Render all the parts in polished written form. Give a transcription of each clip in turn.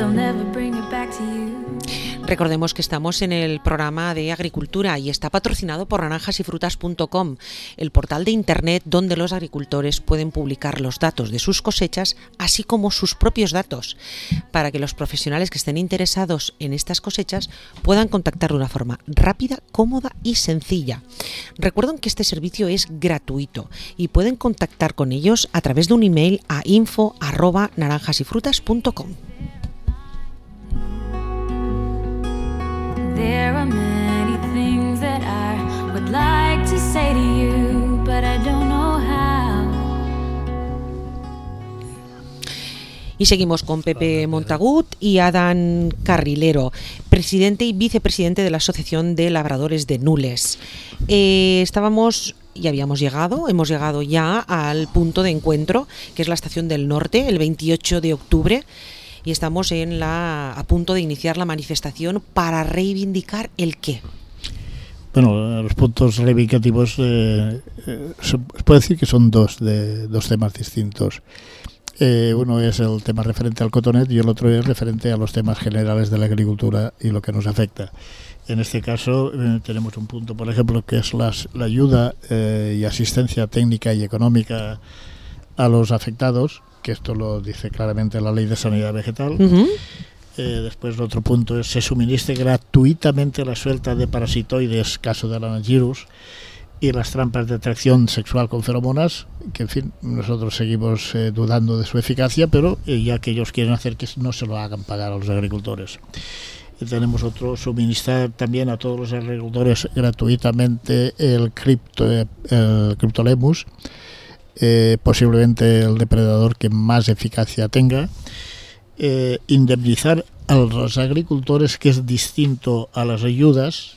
they'll never bring it back to you. Recordemos que estamos en el programa de Agricultura y está patrocinado por naranjasyfrutas.com, el portal de internet donde los agricultores pueden publicar los datos de sus cosechas, así como sus propios datos, para que los profesionales que estén interesados en estas cosechas puedan contactar de una forma rápida, cómoda y sencilla. Recuerden que este servicio es gratuito y pueden contactar con ellos a través de un email a info@naranjasyfrutas.com. There are many things that I would like to say to you, but I don't know how. Y seguimos con Pepe Montagut y Adán Carrilero, presidente y vicepresidente de la Asociación de Labradores de Nules. Hemos llegado ya al punto de encuentro, que es la Estación del Norte, el 28 de octubre. Y estamos a punto de iniciar la manifestación para reivindicar ¿el qué? Bueno, los puntos reivindicativos se puede decir que son dos temas distintos. Uno es el tema referente al cotonet y el otro es referente a los temas generales de la agricultura y lo que nos afecta. En este caso tenemos un punto, por ejemplo, que es la ayuda y asistencia técnica y económica a los afectados, que esto lo dice claramente la Ley de Sanidad Vegetal. Uh-huh. Después el otro punto es se suministre gratuitamente la suelta de parasitoides, caso de la Anagirus, y las trampas de atracción sexual con feromonas, que en fin, nosotros seguimos dudando de su eficacia, pero ya que ellos quieren hacer que no se lo hagan pagar a los agricultores. Y tenemos otro, suministrar también a todos los agricultores gratuitamente el Cryptolemus, posiblemente el depredador que más eficacia tenga, indemnizar a los agricultores, que es distinto a las ayudas,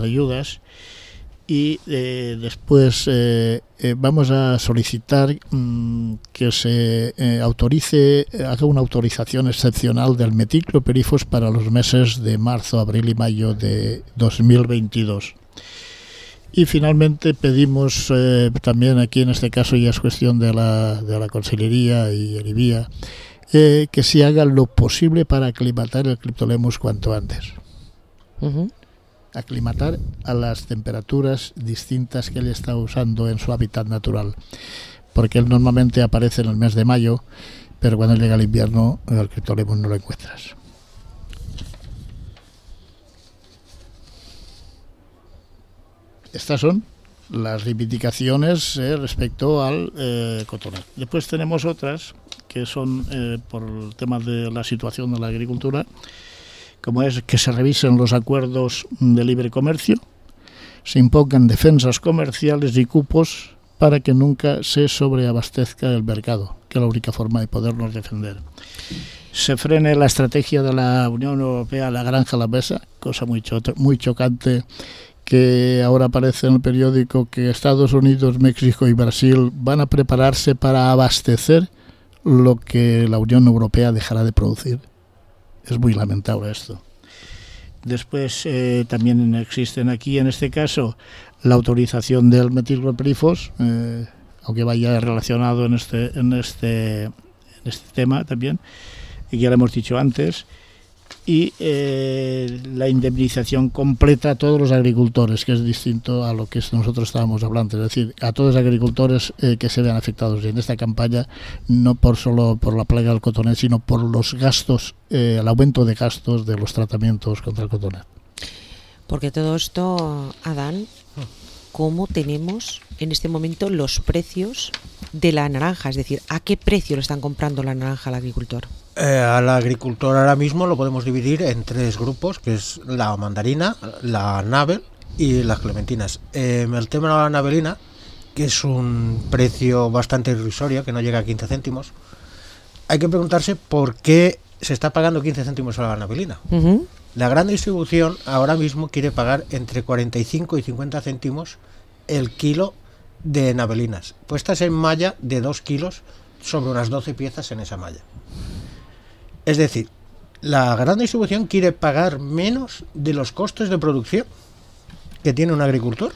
y después vamos a solicitar que se haga una autorización excepcional del meticloperifos para los meses de marzo, abril y mayo de 2022. Y finalmente pedimos también, aquí en este caso ya es cuestión de la Consellería y el IBIA, que se haga lo posible para aclimatar el Cryptolemus cuanto antes. Uh-huh. Aclimatar a las temperaturas distintas que él está usando en su hábitat natural, porque él normalmente aparece en el mes de mayo, pero cuando llega el invierno el Cryptolemus no lo encuentras. Estas son las reivindicaciones respecto al cotonet. Después tenemos otras que son por el tema de la situación de la agricultura, como es que se revisen los acuerdos de libre comercio, se impongan defensas comerciales y cupos para que nunca se sobreabastezca el mercado, que es la única forma de podernos defender. Se frene la estrategia de la Unión Europea, la granja a la mesa, cosa muy chocante, que ahora aparece en el periódico que Estados Unidos, México y Brasil van a prepararse para abastecer lo que la Unión Europea dejará de producir. Es muy lamentable esto. Después también existen aquí, en este caso, la autorización del metilclopirifos, aunque vaya relacionado en este tema también, y ya lo hemos dicho antes, y la indemnización completa a todos los agricultores, que es distinto a lo que nosotros estábamos hablando, es decir, a todos los agricultores que se vean afectados en esta campaña, no solo por la plaga del cotonet, sino por los gastos, el aumento de gastos de los tratamientos contra el cotonet. Porque todo esto, Adán, ¿cómo tenemos en este momento los precios de la naranja? Es decir, ¿a qué precio le están comprando la naranja al agricultor? Al agricultor ahora mismo lo podemos dividir en tres grupos, que es la mandarina, la navel y las clementinas. El tema de la navelina, que es un precio bastante irrisorio, que no llega a 15 céntimos, hay que preguntarse por qué se está pagando 15 céntimos a la navelina. Uh-huh. La gran distribución ahora mismo quiere pagar entre 45 y 50 céntimos el kilo de navelinas, puestas en malla de 2 kilos sobre unas 12 piezas en esa malla. Es decir, la gran distribución quiere pagar menos de los costes de producción que tiene un agricultor.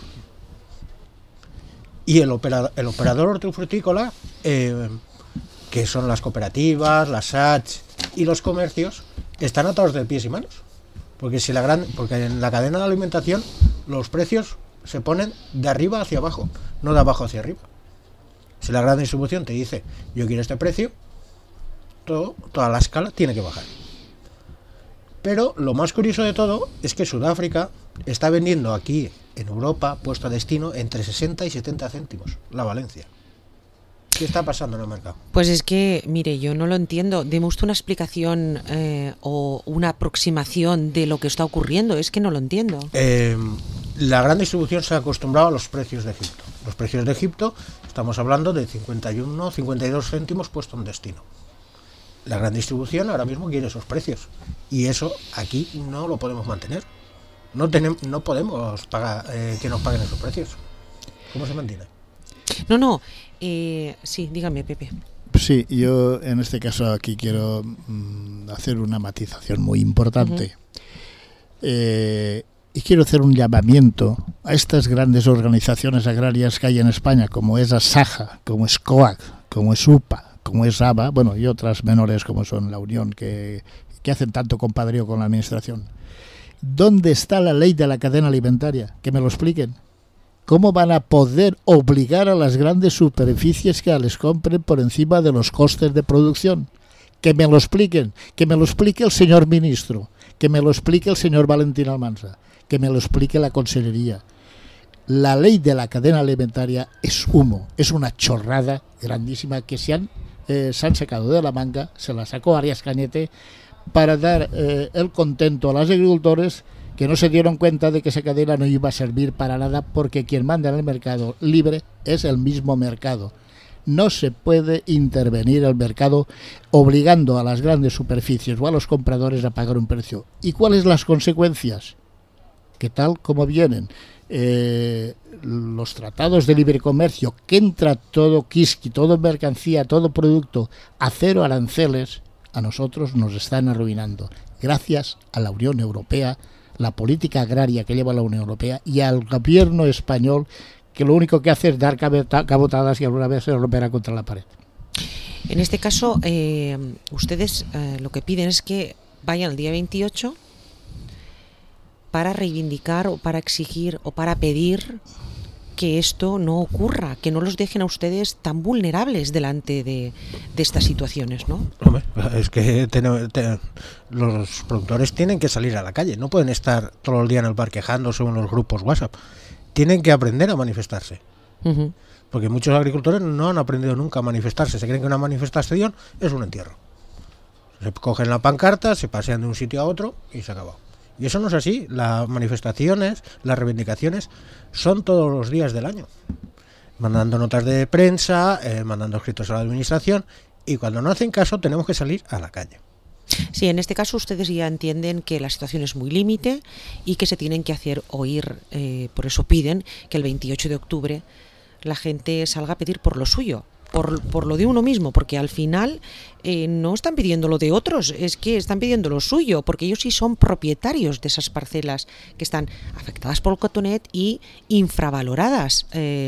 Y el operador hortofrutícola, que son las cooperativas, las SACH y los comercios, están atados de pies y manos. Porque porque en la cadena de alimentación los precios se ponen de arriba hacia abajo, no de abajo hacia arriba. Si la gran distribución te dice, yo quiero este precio, toda la escala tiene que bajar. Pero lo más curioso de todo es que Sudáfrica está vendiendo aquí en Europa, puesto a destino, entre 60 y 70 céntimos la Valencia. ¿Qué está pasando en el mercado? Pues es que, mire, yo no lo entiendo. Deme usted una explicación o una aproximación de lo que está ocurriendo. Es que no lo entiendo. La gran distribución se ha acostumbrado a los precios de Egipto. Los precios de Egipto, estamos hablando de 51, 52 céntimos puesto en destino. La gran distribución ahora mismo quiere esos precios. Y eso aquí no lo podemos mantener. No podemos pagar que nos paguen esos precios. ¿Cómo se mantiene? No. Sí, dígame, Pepe. Sí, yo en este caso aquí quiero hacer una matización muy importante. Y quiero hacer un llamamiento a estas grandes organizaciones agrarias que hay en España, como es ASAJA, como es COAG, como es UPA, como es ABA, bueno, y otras menores como son la Unión, que hacen tanto compadreo con la administración. ¿Dónde está la ley de la cadena alimentaria? Que me lo expliquen. ¿Cómo van a poder obligar a las grandes superficies que les compren por encima de los costes de producción? Que me lo expliquen, que me lo explique el señor ministro, que me lo explique el señor Valentín Almansa, que me lo explique la Consellería. La ley de la cadena alimentaria es humo, es una chorrada grandísima que se han sacado de la manga, se la sacó Arias Cañete para dar el contento a los agricultores, que no se dieron cuenta de que esa cadena no iba a servir para nada, porque quien manda en el mercado libre es el mismo mercado. No se puede intervenir el mercado obligando a las grandes superficies o a los compradores a pagar un precio. ¿Y cuáles las consecuencias? Que tal como vienen los tratados de libre comercio, que entra todo quisqui, todo mercancía, todo producto a cero aranceles, a nosotros nos están arruinando. Gracias a la Unión Europea, la política agraria que lleva la Unión Europea, y al gobierno español, que lo único que hace es dar cabotadas y alguna vez se romperá contra la pared. En este caso, ustedes lo que piden es que vayan el día 28 para reivindicar o para exigir o para pedir que esto no ocurra, que no los dejen a ustedes tan vulnerables delante de estas situaciones, ¿no? Hombre, es que los productores tienen que salir a la calle, no pueden estar todo el día en el bar quejándose o en los grupos WhatsApp. Tienen que aprender a manifestarse. Uh-huh. Porque muchos agricultores no han aprendido nunca a manifestarse. Se creen que una manifestación es un entierro. Se cogen la pancarta, se pasean de un sitio a otro y se acabó. Y eso no es así. Las manifestaciones, las reivindicaciones son todos los días del año. Mandando notas de prensa, mandando escritos a la administración, y cuando no hacen caso tenemos que salir a la calle. Sí, en este caso ustedes ya entienden que la situación es muy límite y que se tienen que hacer oír, por eso piden que el 28 de octubre la gente salga a pedir por lo suyo, por lo de uno mismo, porque al final no están pidiendo lo de otros, es que están pidiendo lo suyo, porque ellos sí son propietarios de esas parcelas que están afectadas por el cotonet y infravaloradas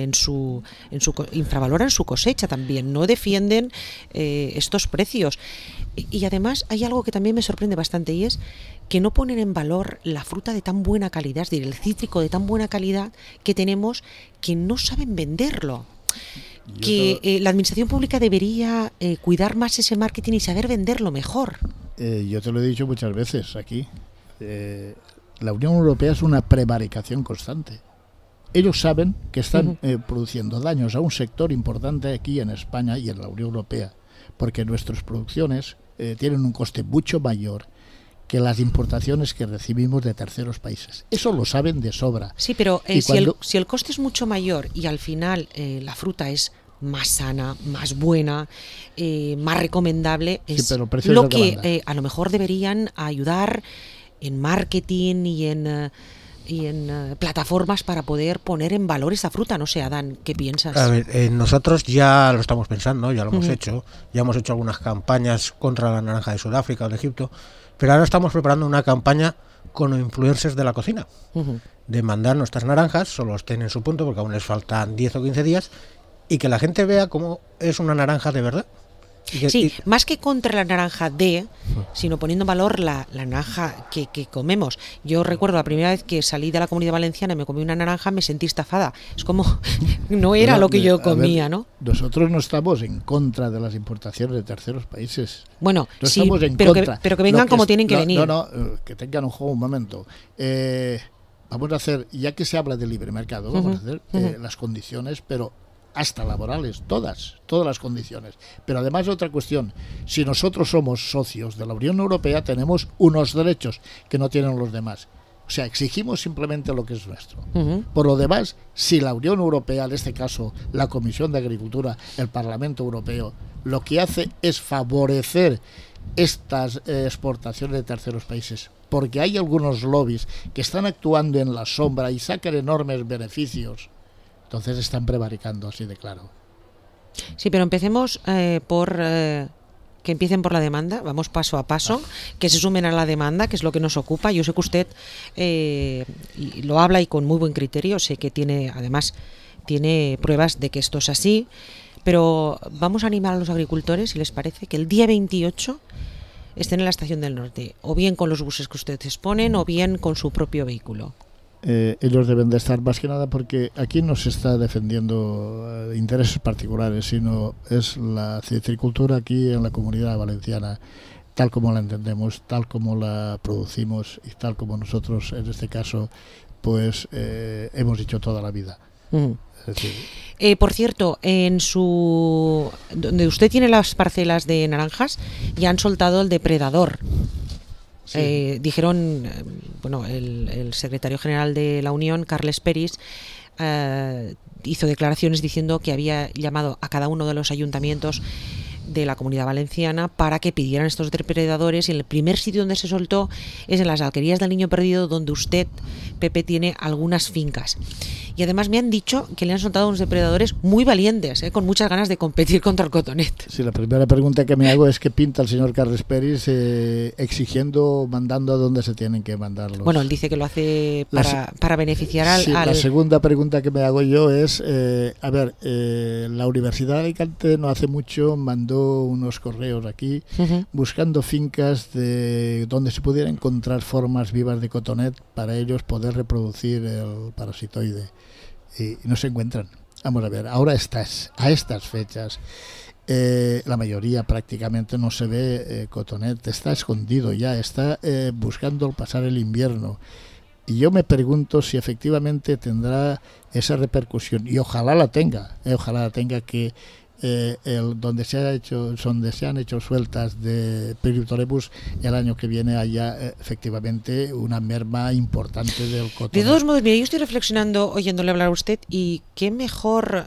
infravaloran su cosecha también, no defienden estos precios. Y además hay algo que también me sorprende bastante, y es que no ponen en valor la fruta de tan buena calidad, es decir, el cítrico de tan buena calidad que tenemos, que no saben venderlo. Que la administración pública debería cuidar más ese marketing y saber venderlo mejor. Yo te lo he dicho muchas veces aquí. La Unión Europea es una prevaricación constante. Ellos saben que están produciendo daños a un sector importante aquí en España y en la Unión Europea, porque nuestras producciones tienen un coste mucho mayor que las importaciones que recibimos de terceros países. Eso lo saben de sobra. Sí, pero si el coste es mucho mayor y al final la fruta es más sana, más buena, más recomendable, es lo que a lo mejor deberían ayudar en marketing y en plataformas para poder poner en valor esa fruta. No sé, Adán, ¿qué piensas? A ver, nosotros ya lo estamos pensando, ya lo hemos hecho, ya hemos hecho algunas campañas contra la naranja de Sudáfrica o de Egipto, pero ahora estamos preparando una campaña con influencers de la cocina, de mandar nuestras naranjas, solo estén en su punto porque aún les faltan 10 o 15 días, y que la gente vea cómo es una naranja de verdad, Sí, más que contra la naranja D, sino poniendo en valor la naranja que comemos. Yo recuerdo la primera vez que salí de la Comunidad Valenciana y me comí una naranja, me sentí estafada. Es como, no era lo que yo comía, ¿no? Nosotros no estamos en contra de las importaciones de terceros países. Bueno, no sí, estamos en pero contra. Que vengan como tienen que venir. Que tengan un juego un momento. Vamos a hacer, ya que se habla de libre mercado, vamos a hacer las condiciones, pero hasta laborales, todas las condiciones. Pero además otra cuestión, si nosotros somos socios de la Unión Europea, tenemos unos derechos que no tienen los demás. O sea, exigimos simplemente lo que es nuestro. Por lo demás, si la Unión Europea, en este caso la Comisión de Agricultura, el Parlamento Europeo, lo que hace es favorecer estas exportaciones de terceros países, porque hay algunos lobbies que están actuando en la sombra y sacan enormes beneficios. Entonces están prevaricando, así de claro. Sí, pero empecemos por que empiecen por la demanda, vamos paso a paso, que se sumen a la demanda, que es lo que nos ocupa. Yo sé que usted lo habla y con muy buen criterio, sé que además tiene pruebas de que esto es así, pero vamos a animar a los agricultores, si les parece, que el día 28 estén en la Estación del Norte, o bien con los buses que ustedes exponen, o bien con su propio vehículo. Ellos deben de estar más que nada porque aquí no se está defendiendo intereses particulares, sino es la citricultura aquí en la Comunidad Valenciana, tal como la entendemos, tal como la producimos y tal como nosotros en este caso pues hemos dicho toda la vida. Es decir, por cierto, donde usted tiene las parcelas de naranjas, ya han soltado el depredador. Sí. Dijeron, el secretario general de la Unión, Carles Peris, hizo declaraciones diciendo que había llamado a cada uno de los ayuntamientos de la Comunidad Valenciana para que pidieran estos depredadores, y el primer sitio donde se soltó es en las alquerías del Niño Perdido, donde usted, Pepe, tiene algunas fincas. Y además me han dicho que le han soltado unos depredadores muy valientes, con muchas ganas de competir contra el cotonet. Sí, la primera pregunta que me hago es qué pinta el señor Carles Peris exigiendo, mandando a dónde se tienen que mandarlos. Bueno, él dice que lo hace para beneficiar al... La segunda pregunta que me hago yo es, la Universidad de Alicante no hace mucho mandó unos correos aquí buscando fincas donde se pudiera encontrar formas vivas de cotonet para ellos poder reproducir el parasitoide, y no se encuentran. Vamos a ver, ahora a estas fechas la mayoría prácticamente no se ve cotonet, está escondido ya, está buscando pasar el invierno. Y yo me pregunto si efectivamente tendrá esa repercusión, y ojalá la tenga que donde se han hecho sueltas de Cryptolepus el año que viene haya efectivamente una merma importante del cotonet. De todos modos, mira, yo estoy reflexionando oyéndole hablar a usted, y qué mejor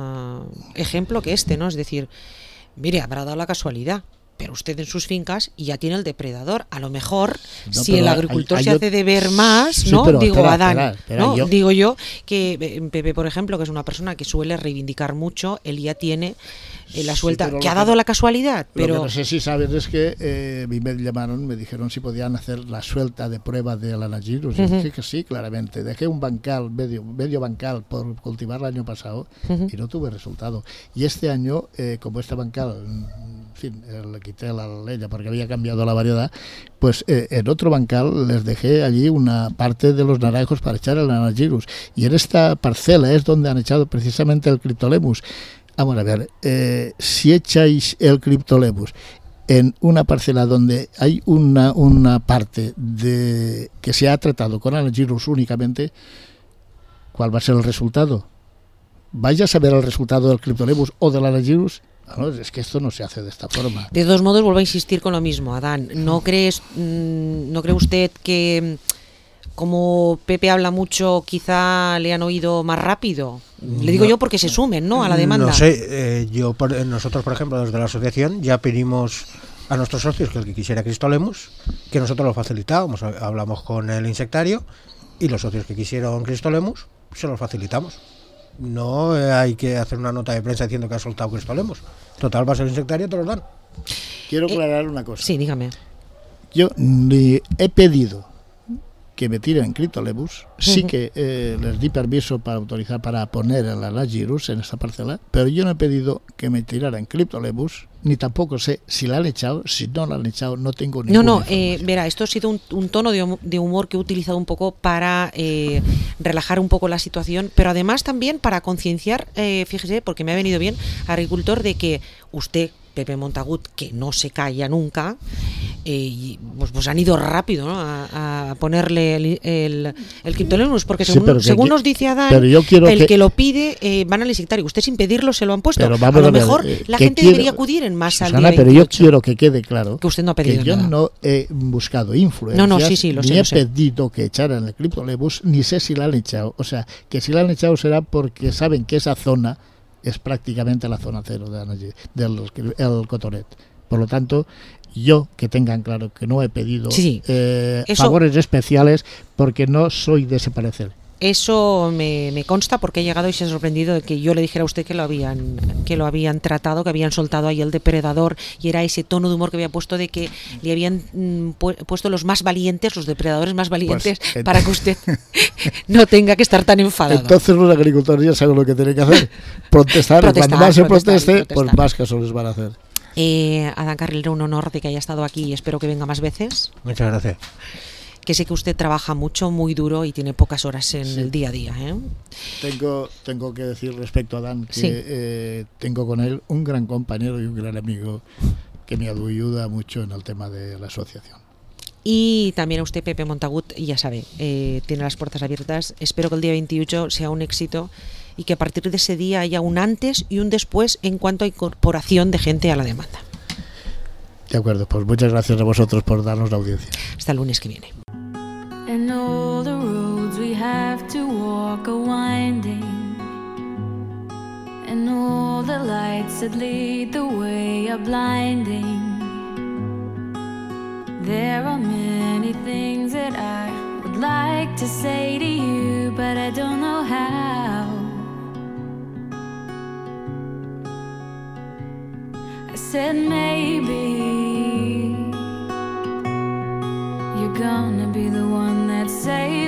ejemplo que este, ¿no? Es decir, mire, habrá dado la casualidad, pero usted en sus fincas y ya tiene el depredador. A lo mejor, si el agricultor se hace de ver más, sí, ¿no? Digo, Adán, ¿no? Digo yo que Pepe, por ejemplo, que es una persona que suele reivindicar mucho, él ya tiene la suelta, que ha dado la casualidad. Pero lo que no sé si sabes es que me llamaron, me dijeron si podían hacer la suelta de prueba del Anagyrus. Yo dije que sí, claramente. Dejé un bancal, medio bancal por cultivar el año pasado y no tuve resultado. Y este año, como este bancal, en fin, le quité la leña porque había cambiado la variedad, pues en otro bancal les dejé allí una parte de los naranjos para echar el Anagyrus, y en esta parcela es donde han echado precisamente el Cryptolepus. Vamos a ver, si echáis el Cryptolepus en una parcela donde hay una parte que se ha tratado con Anagyrus únicamente, ¿cuál va a ser el resultado? ¿Vais a saber el resultado del Cryptolepus o del Anagyrus? No, es que esto no se hace de esta forma. De todos modos, vuelvo a insistir con lo mismo, Adán. ¿No cree usted que, como Pepe habla mucho, quizá le han oído más rápido? Le digo yo porque se sumen, ¿no?, a la demanda. No sé, nosotros, por ejemplo, desde la asociación ya pedimos a nuestros socios que el que quisiera Cryptolepus, que nosotros lo facilitábamos. Hablamos con el insectario y los socios que quisieron Cryptolepus se los facilitamos. No hay que hacer una nota de prensa diciendo que ha soltado Cryptolepus. Total, va a ser insectario, te lo dan. Quiero aclarar una cosa. Sí, dígame. Yo ni he pedido que me tiren criptolebus, sí que les di permiso para autorizar para poner en las girus en esta parcela, pero yo no he pedido que me tiraran criptolebus, ni tampoco sé si la han echado, si no la han echado, no tengo ninguna información. Verá, esto ha sido un tono de humor que he utilizado un poco para relajar un poco la situación, pero además también para concienciar, fíjese, porque me ha venido bien, agricultor, de que usted, Pepe Montagut, que no se calla nunca, pues han ido rápido, ¿no?, a ponerle el criptolebus, porque según nos dice Adán, que lo pide van al sectario. Usted sin pedirlo se lo han puesto. Pero a lo mejor la gente debería acudir en masa al día 28. Pero yo quiero que quede claro que usted no ha pedido que yo nada. no he buscado influencias, ni he pedido que echaran el criptolebus, ni sé si la han echado. O sea, que si la han echado será porque saben que esa zona es prácticamente la zona cero del Cotonet. Por lo tanto, yo que tengan claro que no he pedido favores especiales, porque no soy de ese parecer. Eso me consta, porque he llegado y se ha sorprendido de que yo le dijera a usted que lo habían tratado, que habían soltado ahí el depredador, y era ese tono de humor que había puesto de que le habían puesto los más valientes, los depredadores más valientes, pues, para que usted no tenga que estar tan enfadado. Entonces los agricultores ya saben lo que tienen que hacer, protestar, y cuando más se proteste, pues más caso les van a hacer. Adán Carrilero, un honor de que haya estado aquí y espero que venga más veces. Muchas gracias. Que sé que usted trabaja mucho, muy duro y tiene pocas horas en el día a día, ¿eh? Tengo que decir respecto a Adán que tengo con él un gran compañero y un gran amigo que me ayuda mucho en el tema de la asociación. Y también a usted, Pepe Montagut, ya sabe, tiene las puertas abiertas. Espero que el día 28 sea un éxito y que a partir de ese día haya un antes y un después en cuanto a incorporación de gente a la demanda. De acuerdo, pues muchas gracias a vosotros por darnos la audiencia. Hasta el lunes que viene. And all the roads we have to walk are winding, and all the lights that lead the way are blinding. There are many things that I would like to say to you, but I don't know how. I said maybe you're gonna be the one that saves